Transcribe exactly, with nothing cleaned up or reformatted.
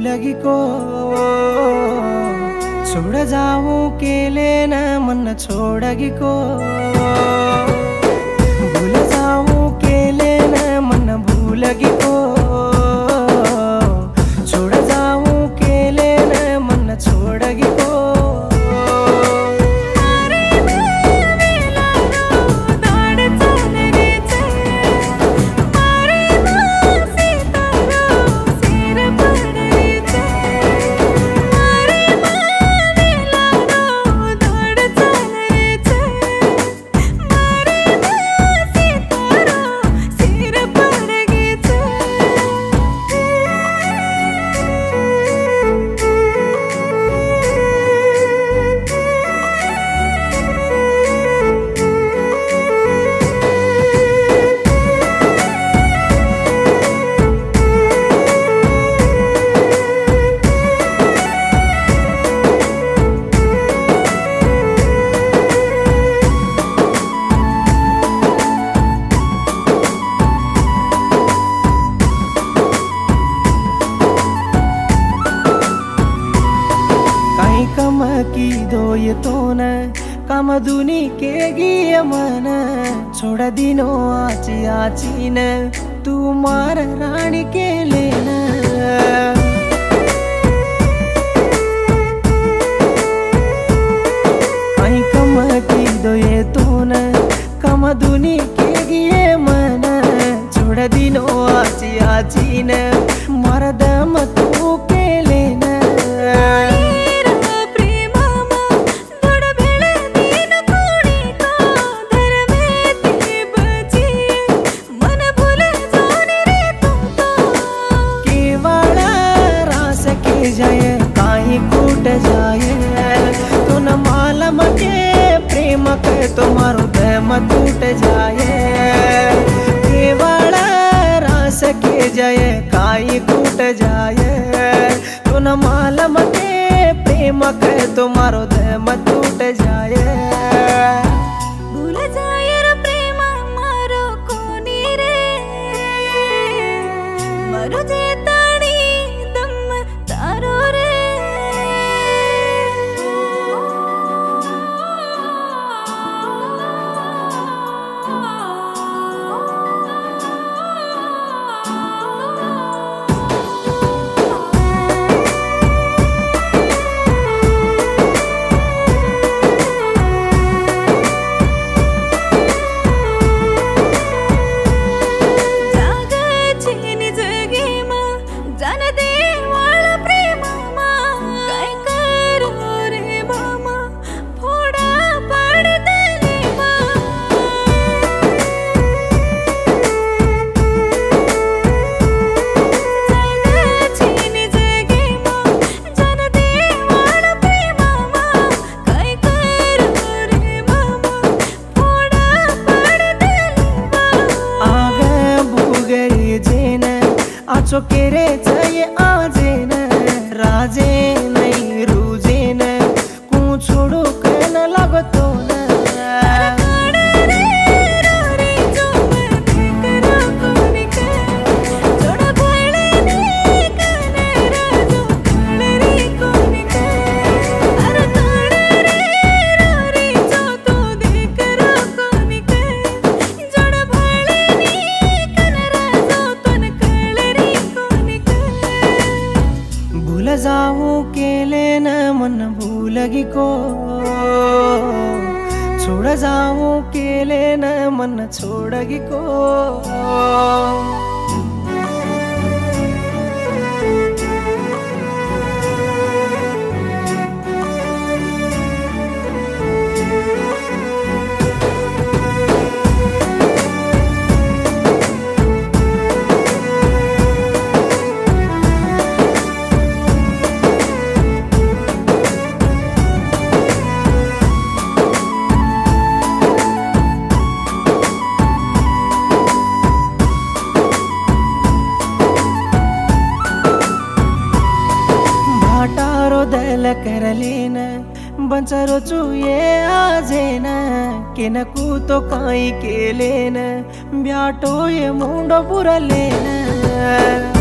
भूलगी को छोड़ जाऊं के लेना मन छोड़गी को भूल जाऊं के लेना मन भूलगी को छोड़ जाऊं के लेना मन छोड़गी को कम की दो ये तो न कम दुनी के गिय मन छोड़ दिनो आची आची न तू मार रानी के लेना कहीं कम की दो ये तो न कम दुनी के गिय मन छोड़ दिनो आची आची न मार दम तू के लेना जाए काहे कूट जाए तो न मालम के प्रेम के तुम्हारो दम टूट जाए केवल रास के जाए काहे कूट जाए तो न मालम के प्रेम के तुम्हारो दम टूट जाए भूल जाए रे प्रेम मारो कोनी रे मरो जे चोकेरे चाहिए आजे न राजे नहीं रूजे न कू छोड़ो कहना लगतो न जाऊं के लेना मन भूलगी को छोड़ जाऊं के लेना मन छोड़गी को दल कर लेना बंचरो चुए आजेना केनकू तो काई के लेना ब्याटो ये मुंडो बुरा लेना।